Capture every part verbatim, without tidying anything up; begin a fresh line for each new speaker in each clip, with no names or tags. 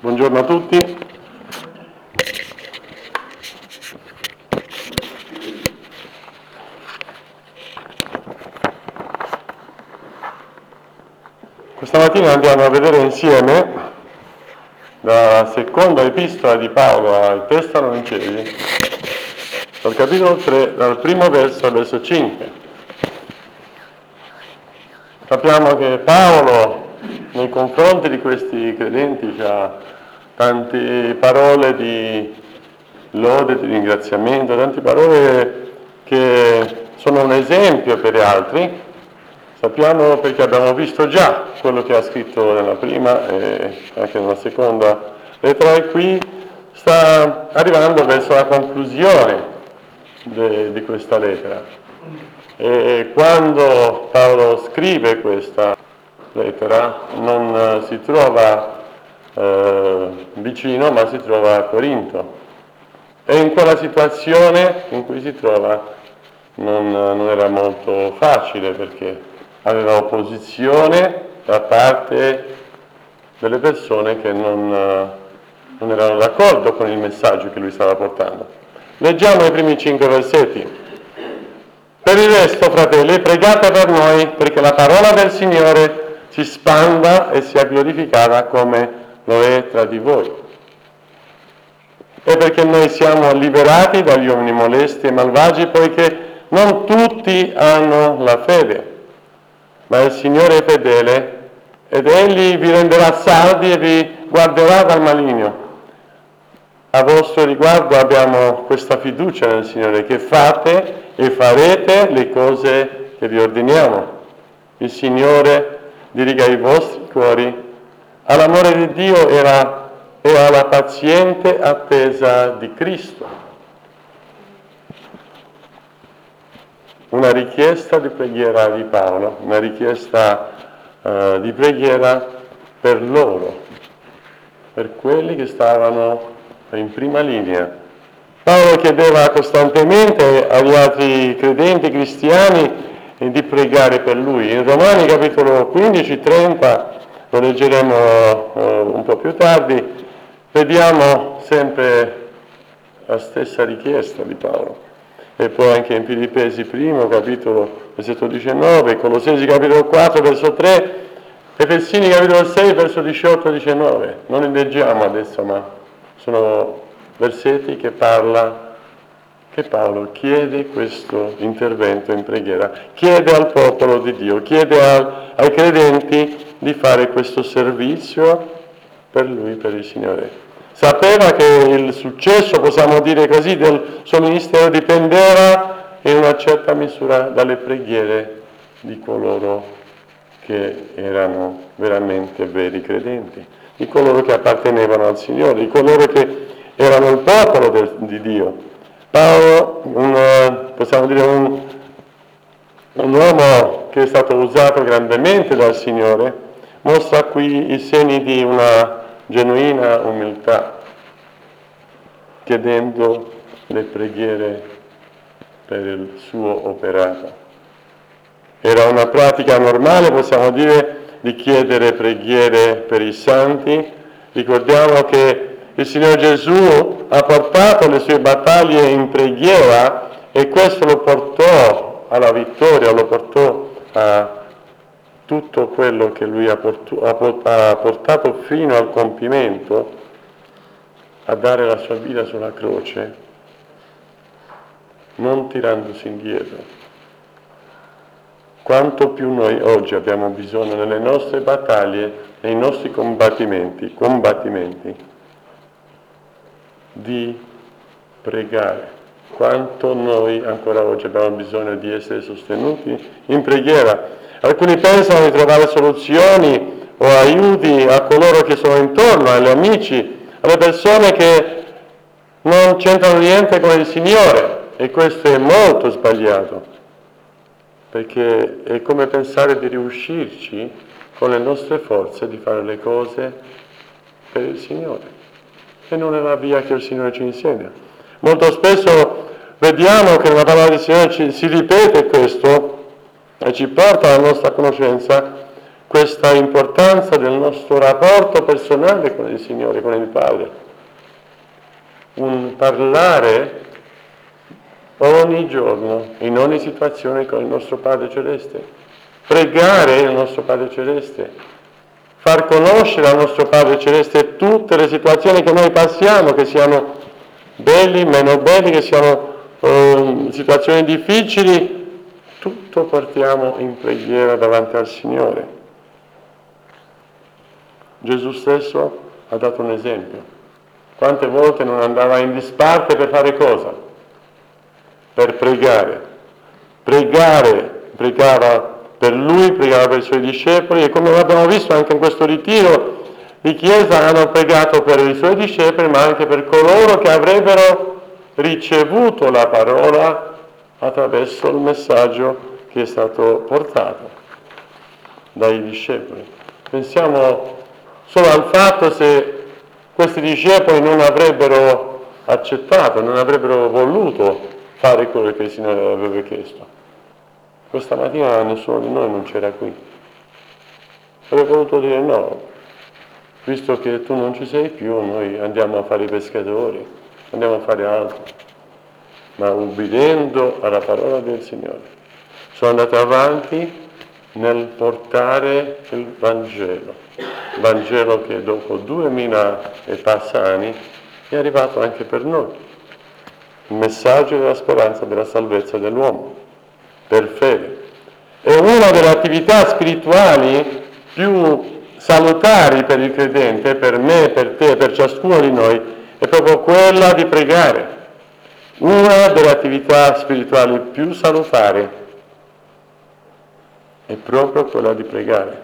Buongiorno a tutti. Questa mattina andiamo a vedere insieme la seconda epistola di Paolo ai Tessalonicesi, dal capitolo tre, dal primo verso al verso cinque. Sappiamo che Paolo, nei confronti di questi credenti, ha tante parole di lode, di ringraziamento, tante parole che sono un esempio per gli altri. Sappiamo perché abbiamo visto già quello che ha scritto nella prima e anche nella seconda lettera, e qui sta arrivando verso la conclusione de, di questa lettera. E quando Paolo scrive questa lettera non si trova eh, vicino, ma si trova a Corinto. E in quella situazione in cui si trova non, non era molto facile, perché aveva opposizione da parte delle persone che non, non erano d'accordo con il messaggio che lui stava portando. Leggiamo i primi cinque versetti. Per il resto, fratelli, pregate per noi perché la parola del Signore si spanda e sia glorificata come lo è tra di voi. E perché noi siamo liberati dagli uomini molesti e malvagi, poiché non tutti hanno la fede. Ma il Signore è fedele ed Egli vi renderà saldi e vi guarderà dal maligno. A vostro riguardo abbiamo questa fiducia nel Signore, che fate e farete le cose che vi ordiniamo. Il Signore diriga i vostri cuori all'amore di Dio era, e alla paziente attesa di Cristo. Una richiesta di preghiera di Paolo, una richiesta uh, di preghiera per loro, per quelli che stavano in prima linea. Paolo chiedeva costantemente agli altri credenti cristiani di pregare per lui. In Romani capitolo quindici trenta, lo leggeremo uh, un po' più tardi, vediamo sempre la stessa richiesta di Paolo. E poi anche in Filippesi primo capitolo versetto diciannove, Colossesi capitolo quattro verso tre, Efesini capitolo sei verso diciotto diciannove. Non li leggiamo adesso, ma sono versetti che parla che Paolo chiede questo intervento in preghiera, chiede al popolo di Dio, chiede al, ai credenti di fare questo servizio per lui, per il Signore. Sapeva che il successo, possiamo dire così, del suo ministero dipendeva in una certa misura dalle preghiere di coloro che erano veramente veri credenti, di coloro che appartenevano al Signore, di coloro che erano il popolo del, di Dio. Paolo, un, possiamo dire un, un uomo che è stato usato grandemente dal Signore, mostra qui i segni di una genuina umiltà, chiedendo le preghiere per il suo operato. Era una pratica normale, possiamo dire, di chiedere preghiere per i santi. Ricordiamo che il Signore Gesù ha portato le sue battaglie in preghiera e questo lo portò alla vittoria, lo portò a tutto quello che lui ha portato fino al compimento, a dare la sua vita sulla croce, non tirandosi indietro. Quanto più noi oggi abbiamo bisogno nelle nostre battaglie, nei nostri combattimenti, combattimenti, di pregare. Quanto noi ancora oggi abbiamo bisogno di essere sostenuti in preghiera. Alcuni pensano di trovare soluzioni o aiuti a coloro che sono intorno, agli amici, alle persone che non c'entrano niente con il Signore, e questo è molto sbagliato, perché è come pensare di riuscirci con le nostre forze di fare le cose per il Signore, e non è la via che il Signore ci insegna. Molto spesso vediamo che nella parola del Signore ci, si ripete questo e ci porta alla nostra conoscenza questa importanza del nostro rapporto personale con il Signore, con il Padre. Un parlare ogni giorno, in ogni situazione con il nostro Padre Celeste. Pregare il nostro Padre Celeste. Far conoscere al nostro Padre Celeste tutte le situazioni che noi passiamo, che siano belli, meno belli, che siano eh, situazioni difficili, tutto portiamo in preghiera davanti al Signore. Gesù stesso ha dato un esempio. Quante volte non andava in disparte per fare cosa? Per pregare. Pregare, pregava per lui, pregava per i suoi discepoli, e come abbiamo visto anche in questo ritiro di Chiesa hanno pregato per i suoi discepoli, ma anche per coloro che avrebbero ricevuto la parola attraverso il messaggio che è stato portato dai discepoli. Pensiamo solo al fatto se questi discepoli non avrebbero accettato, non avrebbero voluto fare quello che il Signore aveva chiesto. Questa mattina nessuno di noi non c'era qui. Avrebbe voluto dire no, visto che tu non ci sei più, noi andiamo a fare i pescatori, andiamo a fare altro. Ma ubbidendo alla parola del Signore, sono andati avanti nel portare il Vangelo. Vangelo che dopo duemila e passa anni è arrivato anche per noi. Il messaggio della speranza della salvezza dell'uomo, per fede. È una delle attività spirituali più salutari per il credente, per me, per te, per ciascuno di noi, è proprio quella di pregare. Una delle attività spirituali più salutari è proprio quella di pregare.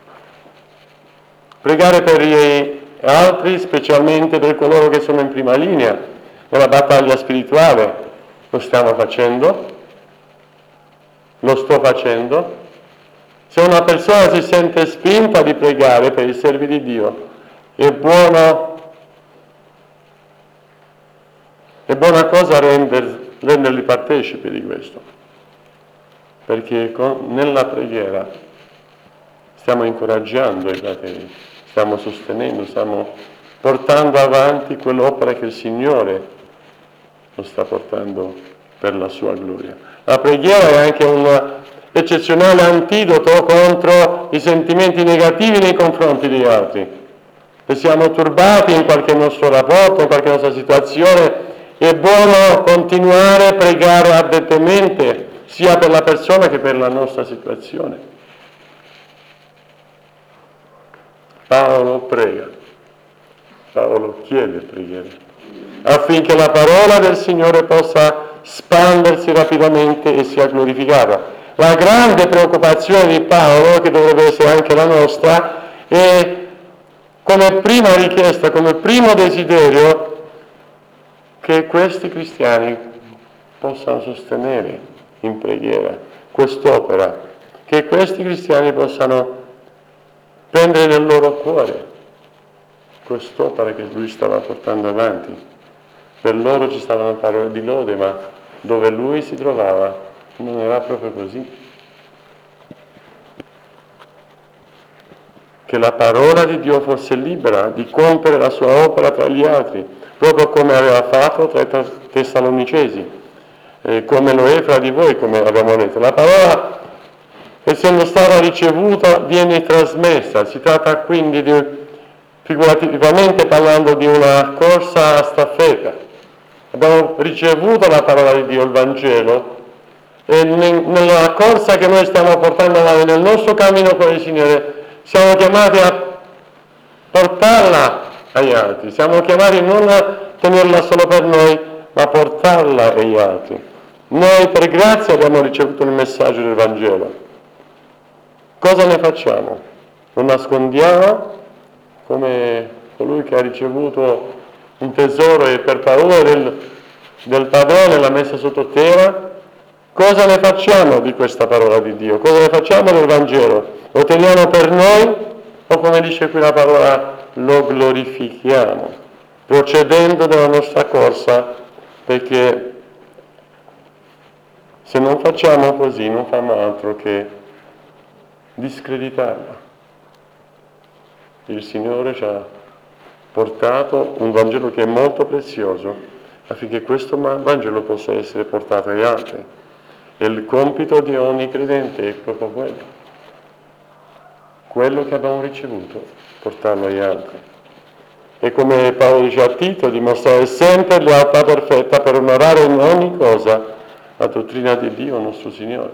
Pregare per gli altri, specialmente per coloro che sono in prima linea nella battaglia spirituale. Lo stiamo facendo? Lo sto facendo? Se una persona si sente spinta di pregare per i servi di Dio, è buono, è buona cosa render, renderli partecipi di questo, perché con, nella preghiera stiamo incoraggiando i fratelli, stiamo sostenendo, stiamo portando avanti quell'opera che il Signore lo sta portando per la sua gloria. La preghiera è anche un eccezionale antidoto contro i sentimenti negativi nei confronti degli altri. Se siamo turbati in qualche nostro rapporto, in qualche nostra situazione, è buono continuare a pregare ardentemente, sia per la persona che per la nostra situazione. Paolo prega, Paolo chiede preghiera, affinché la parola del Signore possa spandersi rapidamente e sia glorificata. La grande preoccupazione di Paolo, che dovrebbe essere anche la nostra, è come prima richiesta, come primo desiderio, che questi cristiani possano sostenere in preghiera quest'opera, che questi cristiani possano prendere nel loro cuore quest'opera che lui stava portando avanti. Per loro ci stavano parole di lode, ma dove lui si trovava non era proprio così. Che la parola di Dio fosse libera di compiere la sua opera tra gli altri, proprio come aveva fatto tra i Tessalonicesi, eh, come lo è fra di voi, come abbiamo letto. La parola, essendo stata ricevuta, viene trasmessa. Si tratta quindi di, figurativamente parlando, di una corsa a staffetta. Abbiamo ricevuto la parola di Dio, il Vangelo, e nella corsa che noi stiamo portando avanti nel nostro cammino con il Signore siamo chiamati a portarla agli altri, siamo chiamati non a tenerla solo per noi, ma a portarla agli altri. Noi per grazia abbiamo ricevuto il messaggio del Vangelo. Cosa ne facciamo? Lo nascondiamo come colui che ha ricevuto un tesoro e per paura del, del padrone l'ha messa sotto terra? Cosa ne facciamo di questa parola di Dio? Cosa ne facciamo del Vangelo? Lo teniamo per noi o, come dice qui la parola, lo glorifichiamo, procedendo nella nostra corsa, perché se non facciamo così non fanno altro che discreditarla, il Signore ci ha portato un Vangelo che è molto prezioso, affinché questo Vangelo possa essere portato agli altri. E il compito di ogni credente è proprio quello. Quello che abbiamo ricevuto, portarlo agli altri. E come Paolo dice a Tito, dimostrare sempre lealtà perfetta per onorare in ogni cosa la dottrina di Dio nostro Signore.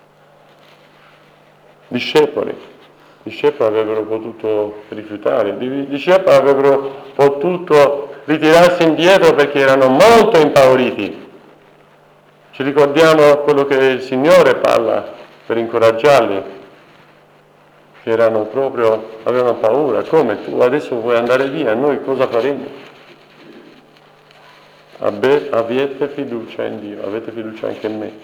Discepoli. Discepoli avrebbero potuto rifiutare, i discepoli avrebbero potuto ritirarsi indietro perché erano molto impauriti. Ci ricordiamo quello che il Signore parla per incoraggiarli, che erano proprio, avevano paura. Come tu adesso vuoi andare via, noi cosa faremo? Abbe, abbiate fiducia in Dio, avete fiducia anche in me.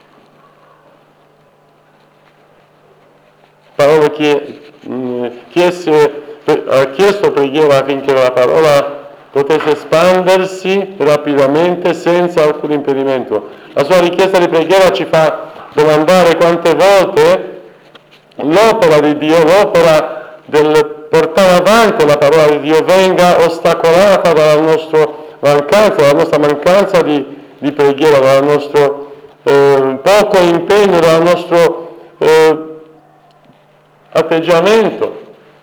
Paolo chiese, ha chiesto preghiera affinché la parola potesse espandersi rapidamente senza alcun impedimento. La sua richiesta di preghiera ci fa domandare quante volte l'opera di Dio, l'opera del portare avanti la parola di Dio venga ostacolata dalla nostra mancanza, dalla nostra mancanza di, di preghiera, dal nostro eh, poco impegno, dal nostro eh, atteggiamento.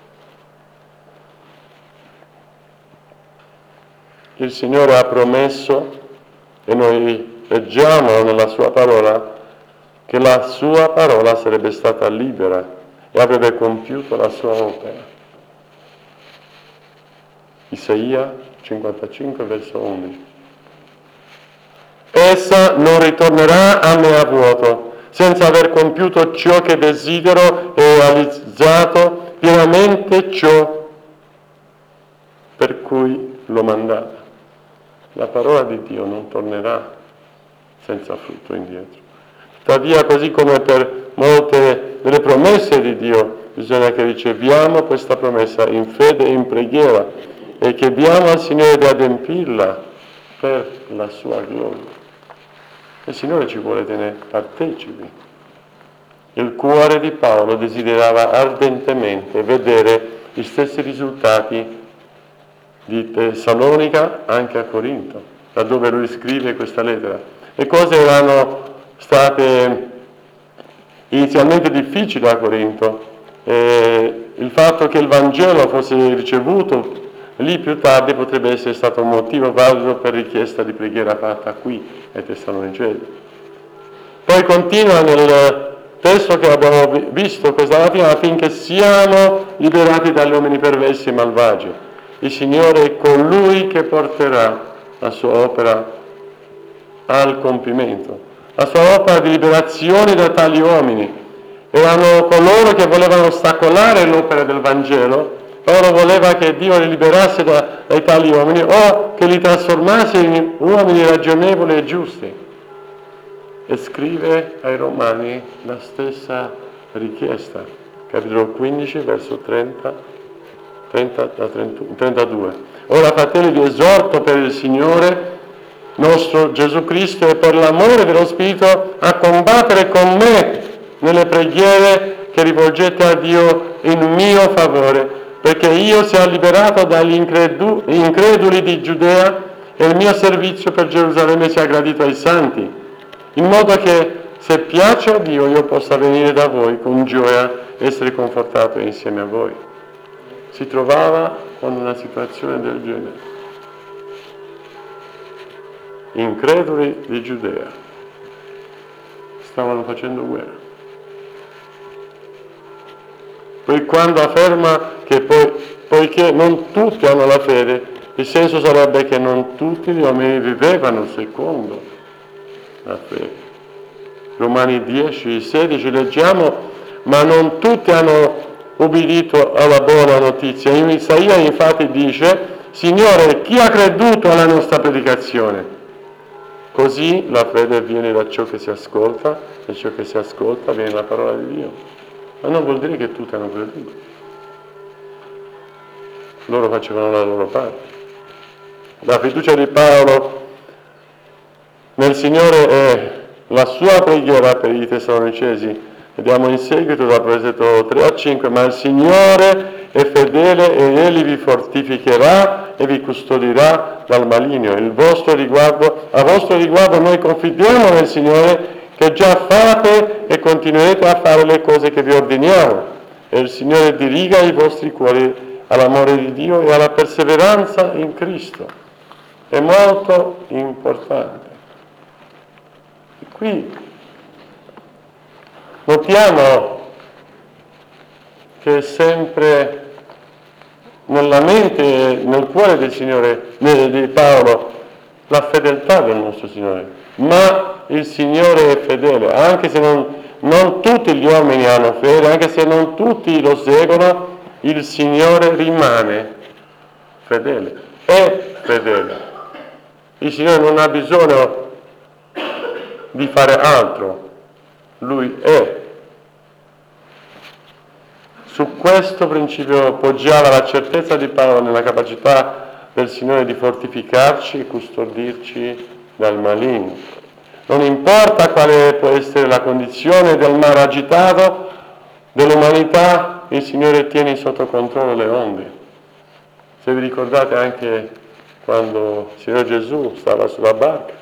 Il Signore ha promesso, e noi leggiamo nella sua parola, che la sua parola sarebbe stata libera e avrebbe compiuto la sua opera. Isaia cinquantacinque, verso undici. Essa non ritornerà a me a vuoto, senza aver compiuto ciò che desidero e realizzato pienamente ciò per cui l'ho mandata. La parola di Dio non tornerà senza frutto indietro. Tuttavia, così come per molte delle promesse di Dio, bisogna che riceviamo questa promessa in fede e in preghiera e chiediamo al Signore di adempirla per la sua gloria. Il Signore ci vuole tenere partecipi. Il cuore di Paolo desiderava ardentemente vedere gli stessi risultati di Tessalonica anche a Corinto, da dove lui scrive questa lettera. Le cose erano state inizialmente difficili a Corinto, e il fatto che il Vangelo fosse ricevuto lì più tardi potrebbe essere stato un motivo valido per richiesta di preghiera fatta qui ai Tessalonicesi. Poi continua nel testo che abbiamo visto questa mattina, affinché siamo liberati dagli uomini perversi e malvagi. Il Signore è colui che porterà la sua opera al compimento, la sua opera di liberazione da tali uomini. Erano coloro che volevano ostacolare l'opera del Vangelo. Paolo voleva che Dio li liberasse da, dai tali uomini o che li trasformasse in uomini ragionevoli e giusti. E scrive ai Romani la stessa richiesta, capitolo quindici, verso trenta, trenta, trentadue. Ora, fratelli, vi esorto per il Signore nostro Gesù Cristo e per l'amore dello Spirito a combattere con me nelle preghiere che rivolgete a Dio in mio favore, perché io sia liberato dagli incredu- increduli di Giudea e il mio servizio per Gerusalemme sia gradito ai santi, in modo che, se piace a Dio, io possa venire da voi con gioia e essere confortato insieme a voi. Si trovava con una situazione del genere. Increduli di Giudea stavano facendo guerra. Poi quando afferma che poi, poiché non tutti hanno la fede, il senso sarebbe che non tutti gli uomini vivevano secondo la fede. Romani dieci, sedici leggiamo, ma non tutti hanno ubbidito alla buona notizia. In Isaia infatti dice, Signore, chi ha creduto alla nostra predicazione? Così la fede viene da ciò che si ascolta, e ciò che si ascolta viene la parola di Dio. Ma non vuol dire che tutti hanno creduto. Loro facevano la loro parte. La fiducia di Paolo nel Signore è la sua preghiera per i Tessalonicesi. Vediamo in seguito dal versetto tre a cinque, ma il Signore è fedele ed egli vi fortificherà e vi custodirà dal maligno. Il vostro riguardo, a vostro riguardo noi confidiamo nel Signore che già fate e continuerete a fare le cose che vi ordiniamo. E il Signore diriga i vostri cuori all'amore di Dio e alla perseveranza in Cristo. È molto importante. E qui notiamo che è sempre nella mente e nel cuore del Signore, di Paolo, la fedeltà del nostro Signore. Ma il Signore è fedele, anche se non, non tutti gli uomini hanno fede, anche se non tutti lo seguono, il Signore rimane fedele, è fedele. Il Signore non ha bisogno di fare altro, Lui è. Su questo principio poggiava la certezza di Paolo nella capacità del Signore di fortificarci e custodirci dal maligno. Non importa quale può essere la condizione del mare agitato dell'umanità, il Signore tiene sotto controllo le onde. Se vi ricordate anche quando il Signore Gesù stava sulla barca,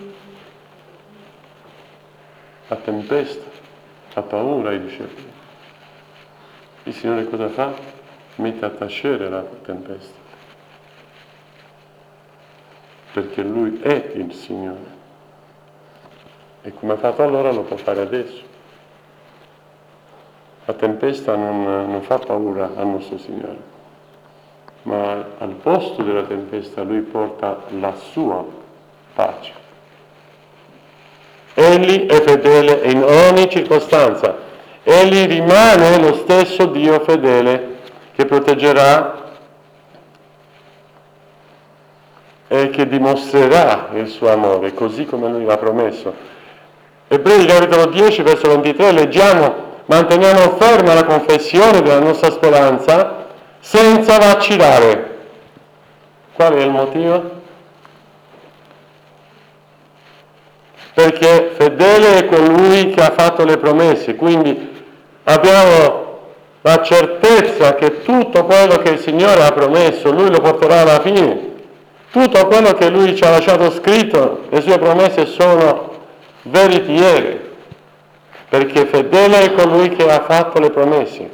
a tempesta, ha paura ai discepoli. Il Signore cosa fa? Mette a tacere la tempesta. Perché Lui è il Signore. E come ha fatto allora lo può fare adesso. La tempesta non, non fa paura al nostro Signore, ma al posto della tempesta Lui porta la sua pace. Egli è fedele in ogni circostanza. Egli rimane lo stesso Dio fedele che proteggerà e che dimostrerà il suo amore, così come Lui l'ha promesso. Ebrei capitolo dieci, verso ventitré, leggiamo: manteniamo ferma la confessione della nostra speranza senza vacillare. Qual è il motivo? Perché fedele è colui che ha fatto le promesse, quindi abbiamo la certezza che tutto quello che il Signore ha promesso, Lui lo porterà alla fine. Tutto quello che Lui ci ha lasciato scritto, le sue promesse sono veritiere, perché fedele è colui che ha fatto le promesse.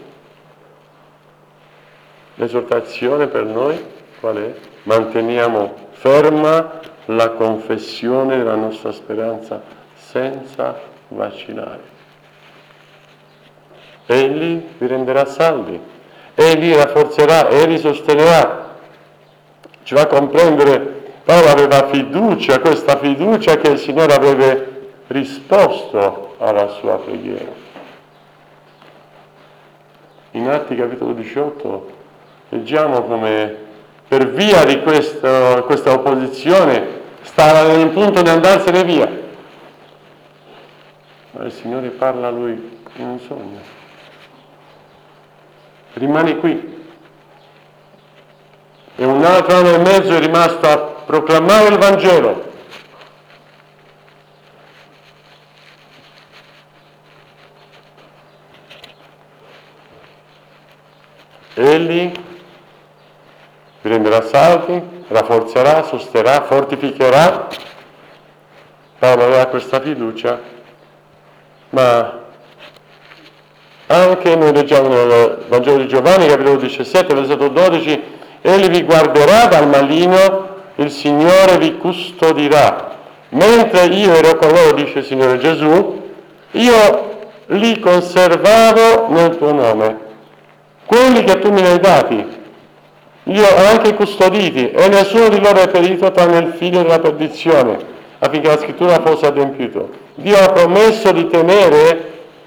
L'esortazione per noi qual è? Manteniamo ferma la confessione della nostra speranza senza vacillare. Egli vi renderà salvi, Egli rafforzerà, Egli sostenerà. Ci va a comprendere, Paolo aveva fiducia, questa fiducia che il Signore aveva risposto alla sua preghiera. In Atti capitolo diciotto leggiamo come per via di questo, questa opposizione stava nel punto di andarsene via. Ma il Signore parla a lui in un sogno. Rimani qui. E un altro anno e mezzo è rimasto a proclamare il Vangelo. Egli vi renderà salvi, rafforzerà, sosterrà, fortificherà. Paolo aveva questa fiducia, ma anche noi leggiamo nel Vangelo di Giovanni, capitolo diciassette, versetto dodici, egli vi guarderà dal maligno, il Signore vi custodirà. Mentre io ero con loro, dice il Signore Gesù, io li conservavo nel tuo nome. Quelli che tu mi hai dati, io ho anche custoditi, e nessuno di loro è perito tranne il figlio della perdizione, affinché la scrittura fosse adempiuta. Dio ha promesso di tenere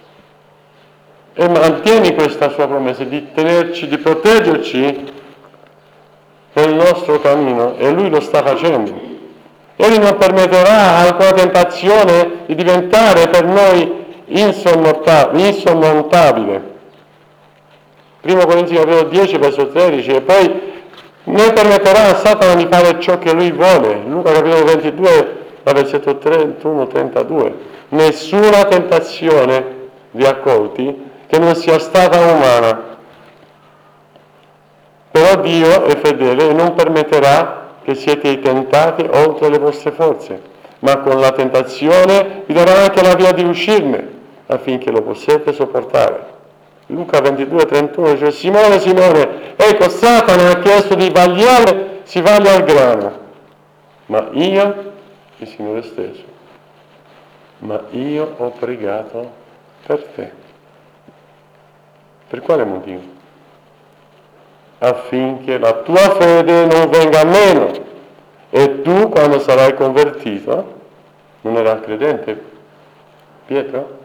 e mantiene questa sua promessa, di tenerci, di proteggerci nel nostro cammino, e Lui lo sta facendo. Egli non permetterà alcuna tentazione di diventare per noi insormontabile. Primo Corinzi capitolo dieci, verso tredici, e poi ne permetterà a Satana di fare ciò che lui vuole. Luca capitolo ventidue, versetto trentuno trentadue. Nessuna tentazione vi accolti che non sia stata umana. Però Dio è fedele e non permetterà che siete tentati oltre le vostre forze, ma con la tentazione vi darà anche la via di uscirne, affinché lo possiate sopportare. Luca ventidue trentuno dice: Simone, Simone, ecco Satana ha chiesto di vagliare, si vaglia al grano, ma io, il Signore stesso, ma io ho pregato per te. Per quale motivo? Affinché la tua fede non venga meno e tu, quando sarai convertito, non era credente Pietro?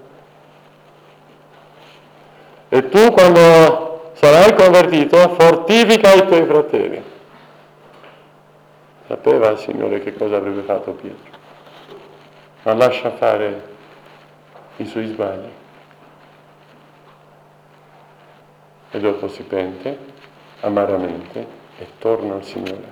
E tu, quando sarai convertito, fortifica i tuoi fratelli. Sapeva il Signore che cosa avrebbe fatto Pietro, ma lascia fare i suoi sbagli. E dopo si pente amaramente e torna al Signore.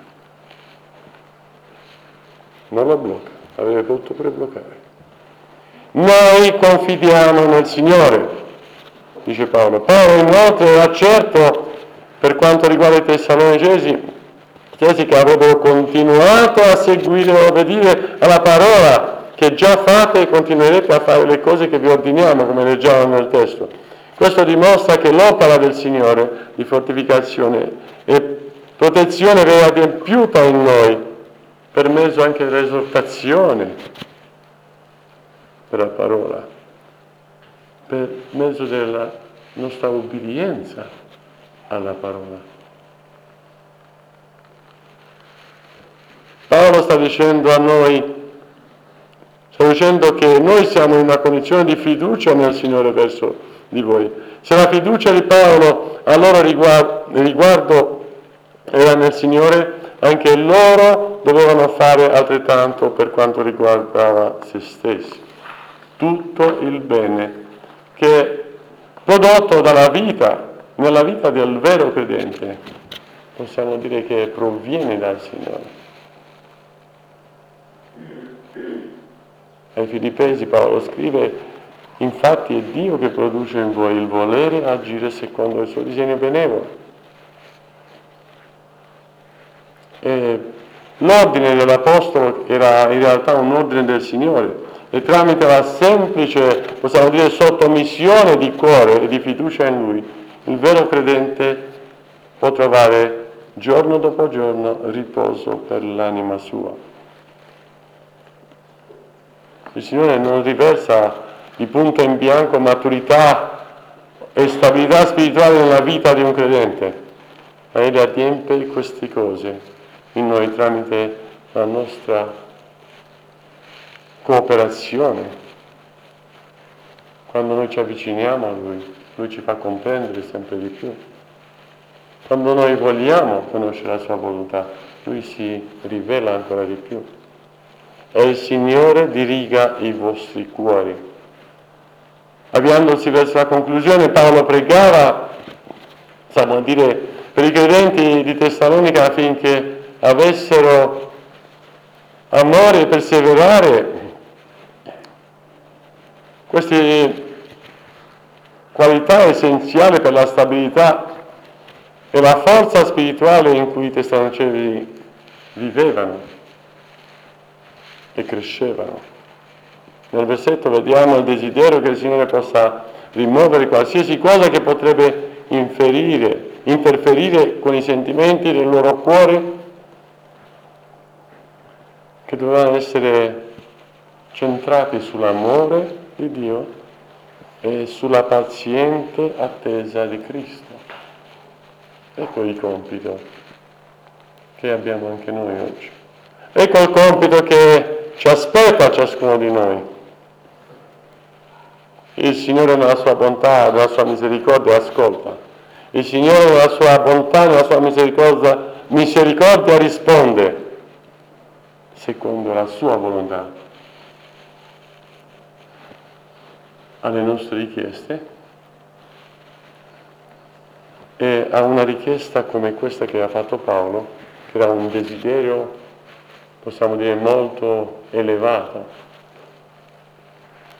Non lo blocca, avrebbe potuto pure bloccare. Noi confidiamo nel Signore, dice Paolo. Paolo inoltre era certo, per quanto riguarda i Tessalonicesi, chiesi che avrebbero continuato a seguire e obbedire alla parola, che già fate e continuerete a fare le cose che vi ordiniamo, come leggiamo nel testo. Questo dimostra che l'opera del Signore di fortificazione e protezione viene adempiuta in noi, per mezzo anche dell'esortazione per la parola, per mezzo della nostra obbedienza alla parola. Paolo sta dicendo a noi, sta dicendo che noi siamo in una condizione di fiducia nel Signore verso di voi. Se la fiducia di Paolo a loro riguardo, riguardo era nel Signore, anche loro dovevano fare altrettanto per quanto riguardava se stessi. Tutto il bene che è prodotto dalla vita, nella vita del vero credente, possiamo dire che proviene dal Signore. Ai Filippesi Paolo scrive: infatti è Dio che produce in voi il volere agire secondo il suo disegno benevolo. E l'ordine dell'Apostolo era in realtà un ordine del Signore, e tramite la semplice, possiamo dire, sottomissione di cuore e di fiducia in Lui, il vero credente può trovare giorno dopo giorno riposo per l'anima sua. Il Signore non riversa di punto in bianco maturità e stabilità spirituale nella vita di un credente, ma Egli adempie queste cose in noi tramite la nostra cooperazione. Quando noi ci avviciniamo a Lui, Lui ci fa comprendere sempre di più. Quando noi vogliamo conoscere la Sua volontà, Lui si rivela ancora di più. E il Signore diriga i vostri cuori. Avviandosi verso la conclusione, Paolo pregava, possiamo dire, per i credenti di Tessalonica affinché avessero amore e perseverare. Queste qualità essenziali per la stabilità e la forza spirituale in cui i Tessalonicesi vivevano e crescevano. Nel versetto vediamo il desiderio che il Signore possa rimuovere qualsiasi cosa che potrebbe inferire, interferire con i sentimenti del loro cuore, che dovevano essere centrati sull'amore di Dio e sulla paziente attesa di Cristo. Ecco il compito che abbiamo anche noi oggi. Ecco il compito che ci aspetta ciascuno di noi. Il Signore nella sua bontà, nella sua misericordia ascolta. Il Signore nella sua bontà, nella sua misericordia, misericordia risponde secondo la sua volontà alle nostre richieste, e a una richiesta come questa che ha fatto Paolo, che era un desiderio, possiamo dire, molto elevato.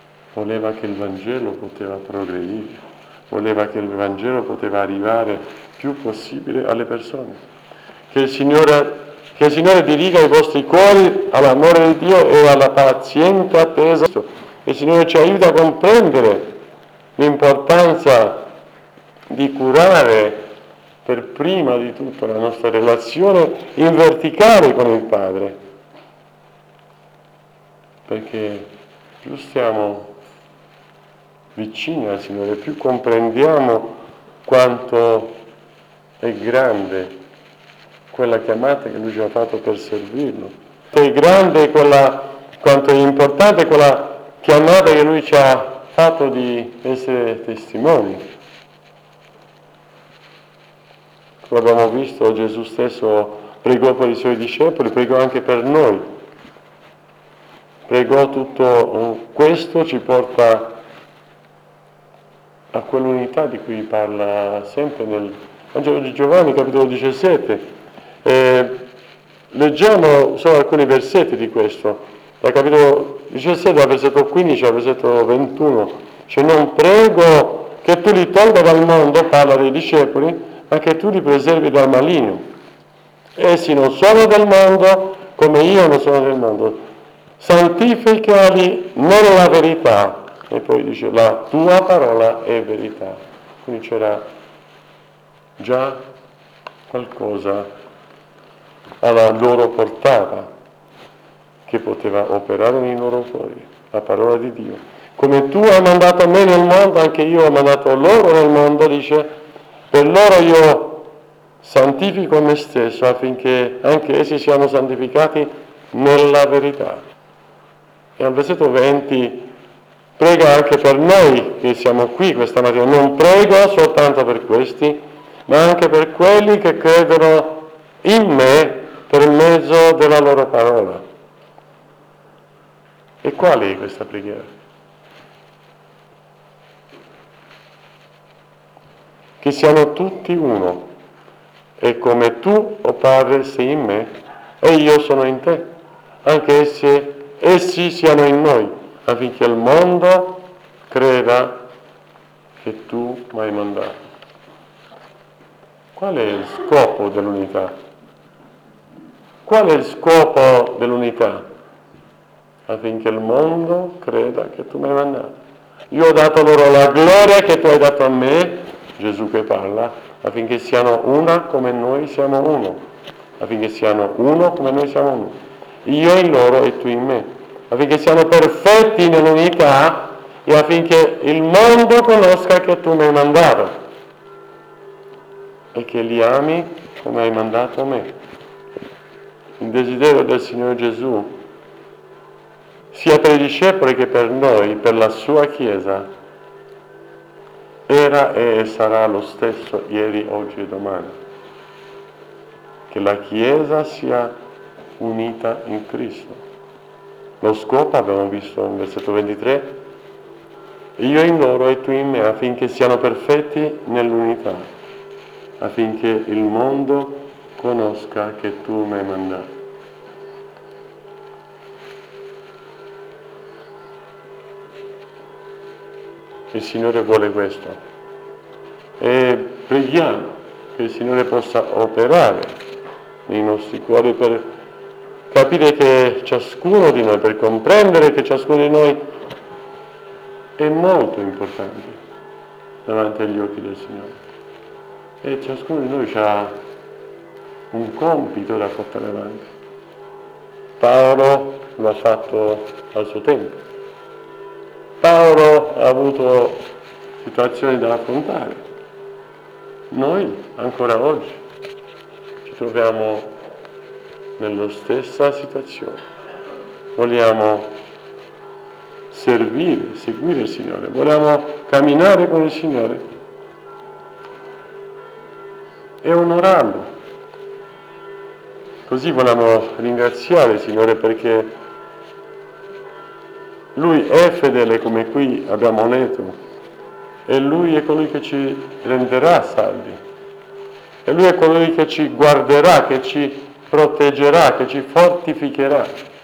Voleva che il Vangelo poteva progredire, voleva che il Vangelo poteva arrivare più possibile alle persone. Che il Signore, che il Signore diriga i vostri cuori all'amore di Dio e alla paziente attesa. Che il Signore ci aiuta a comprendere l'importanza di curare per prima di tutto la nostra relazione in verticale con il Padre, perché più stiamo vicini al Signore, più comprendiamo quanto è grande quella chiamata che Lui ci ha fatto per servirlo, è grande quella, quanto è importante quella chiamata che Lui ci ha fatto di essere testimoni. Come abbiamo visto, Gesù stesso pregò per i Suoi discepoli, pregò anche per noi. Pregò tutto questo, ci porta a quell'unità di cui parla sempre nel Vangelo di Giovanni, capitolo diciassette. Eh, leggiamo solo alcuni versetti di questo. Dal capitolo diciassette, dal versetto quindici al versetto ventuno. Cioè, non prego che tu li tolga dal mondo, parla dei discepoli, ma che tu li preservi dal maligno. Essi non sono del mondo, come io non sono del mondo. Santificali nella verità. E poi dice, la tua parola è verità. Quindi c'era già qualcosa alla loro portata che poteva operare nei loro cuori, la parola di Dio. Come tu hai mandato me nel mondo, anche io ho mandato loro nel mondo, dice, per loro io santifico me stesso affinché anche essi siano santificati nella verità. E al versetto venti prega anche per noi che siamo qui questa mattina. Non prego soltanto per questi, ma anche per quelli che credono in me per mezzo della loro parola. E qual è questa preghiera? Che siano tutti uno, e come tu, o Padre, sei in me, e io sono in te, anche essi, essi siano in noi, affinché il mondo creda che tu mi hai mandato. Qual è il scopo dell'unità? Qual è il scopo dell'unità? Affinché il mondo creda che tu mi hai mandato. Io ho dato loro la gloria che tu hai dato a me, Gesù che parla, affinché siano una come noi siamo uno, affinché siano uno come noi siamo uno. Io in loro e tu in me, affinché siano perfetti nell'unità e affinché il mondo conosca che tu mi hai mandato e che li ami come hai mandato me. Il desiderio del Signore Gesù, sia per i discepoli che per noi, per la sua Chiesa, era e sarà lo stesso ieri, oggi e domani. Che la Chiesa sia unita in Cristo. Lo scopo abbiamo visto nel versetto ventitré, io in loro e tu in me, affinché siano perfetti nell'unità, affinché il mondo conosca che tu mi hai mandato. Il Signore vuole questo e preghiamo che il Signore possa operare nei nostri cuori per capire che ciascuno di noi, per comprendere che ciascuno di noi è molto importante davanti agli occhi del Signore e ciascuno di noi ha un compito da portare avanti. Paolo lo ha fatto al suo tempo. Paolo ha avuto situazioni da affrontare. Noi ancora oggi ci troviamo nella stessa situazione. Vogliamo servire, seguire il Signore, vogliamo camminare con il Signore e onorarlo. Così vogliamo ringraziare il Signore perché Lui è fedele, come qui abbiamo letto, e Lui è colui che ci renderà salvi, e Lui è colui che ci guarderà, che ci proteggerà, che ci fortificherà.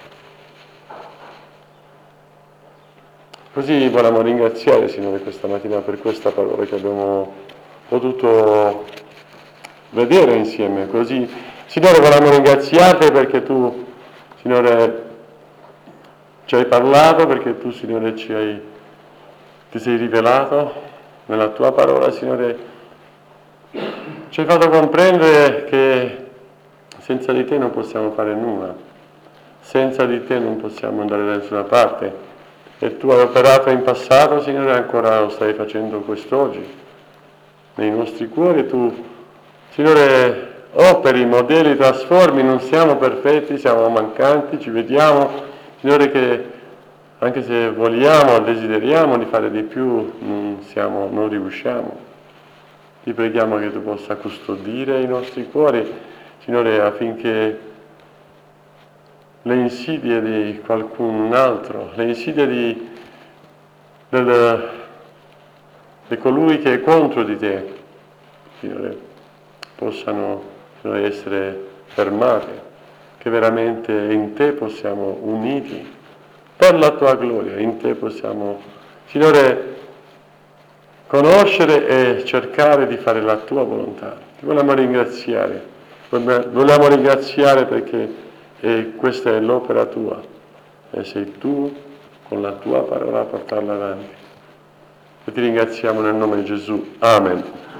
Così vogliamo ringraziare il Signore questa mattina per questa parola che abbiamo potuto vedere insieme. Così, Signore, vogliamo ringraziarti perché tu, Signore, ci hai parlato, perché tu, Signore, ci hai, ti sei rivelato nella tua parola, Signore. Ci hai fatto comprendere che senza di te non possiamo fare nulla, senza di te non possiamo andare da nessuna parte. E tu hai operato in passato, Signore, e ancora lo stai facendo quest'oggi. Nei nostri cuori tu, Signore, operi, modelli, trasformi, non siamo perfetti, siamo mancanti, ci vediamo, Signore, che anche se vogliamo, desideriamo di fare di più, non, siamo, non riusciamo. Ti preghiamo che tu possa custodire i nostri cuori, Signore, affinché le insidie di qualcun altro, le insidie di, del, di colui che è contro di te, Signore, possano, Signore, essere fermate, che veramente in te possiamo uniti per la tua gloria, in te possiamo, Signore, conoscere e cercare di fare la tua volontà. Ti vogliamo ringraziare, vogliamo ringraziare perché e questa è l'opera tua e sei tu con la tua parola a portarla avanti. E ti ringraziamo nel nome di Gesù. Amen.